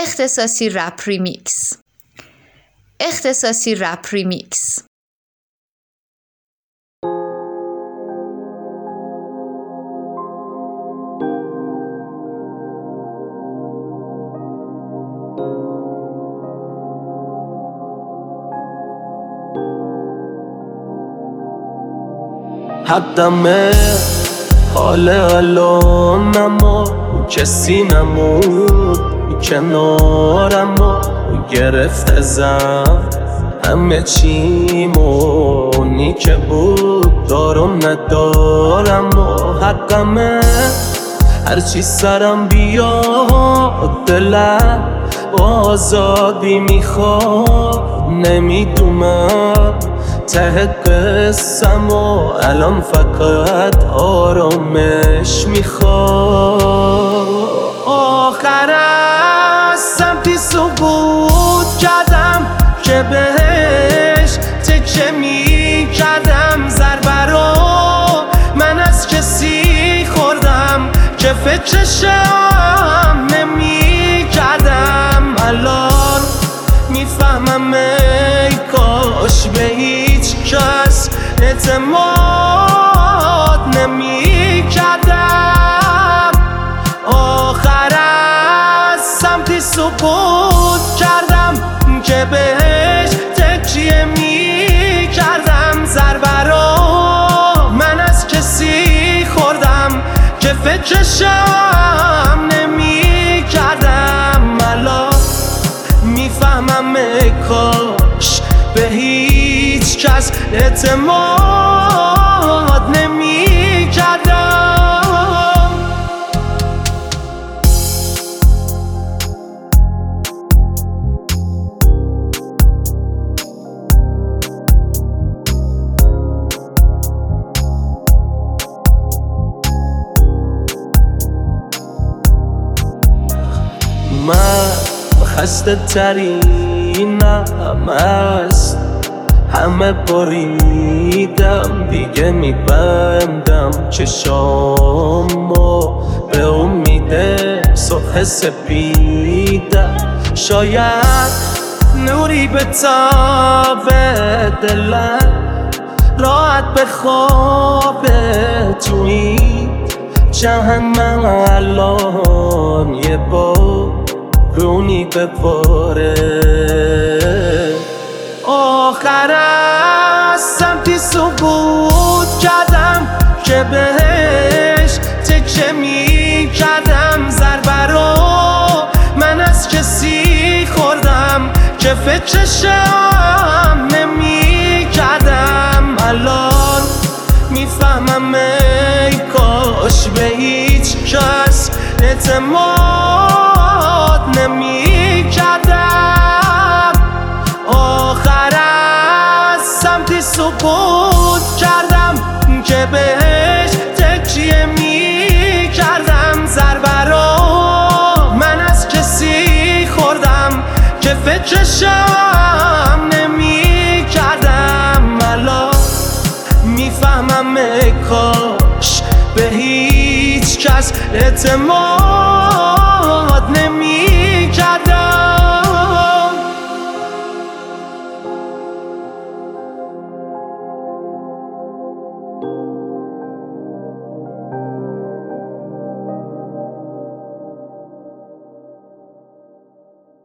اختصاصی رپ ریمیکس. اختصاصی رپ ریمیکس. حدمه حال الان اما کسی نمود کنارم و گرفته زن همه چیمونی که بود دارم ندارم و حقمه هرچی سرم بیاد دلم با آزادی میخواد نمیدونم ته قسم و الان فقط آرامش میخواد آخر از سمتی سقوط کردم که بهش تکه میکردم ضربه رو من از کسی خوردم که فکرشم نمیکردم الان میفهمم ای کاش به هیچ کس اعتماد نمیکردم آخر از سمتی سقوط کردم که بهش تکیه میکردم ضربه رو من از کسی خوردم که فکرشم نمیکردم الان میفهمم ای کاش به هیچ کس اعتماد نمیکردم من خسته ترینم است همه بریدم دیگه میبندم چشامو به امید صبح سپیدم شاید نوری به تاب دلم راحت به خواب توی جهنم الان یه بار رونی بباره آخر از سمتی سقوط کردم که بهش تکه میکردم ضربه رو من از کسی خوردم که فکرشم نمیکردم الان میفهمم ای کاش به هیچ کس اعتماد نمیکردم آخر از سمتی سقوط کردم که بهش تکیه میکردم ضربه رو من از کسی خوردم که فکرشم نمیکردم الان میفهمم ای کاش به هیچ کس اعتماد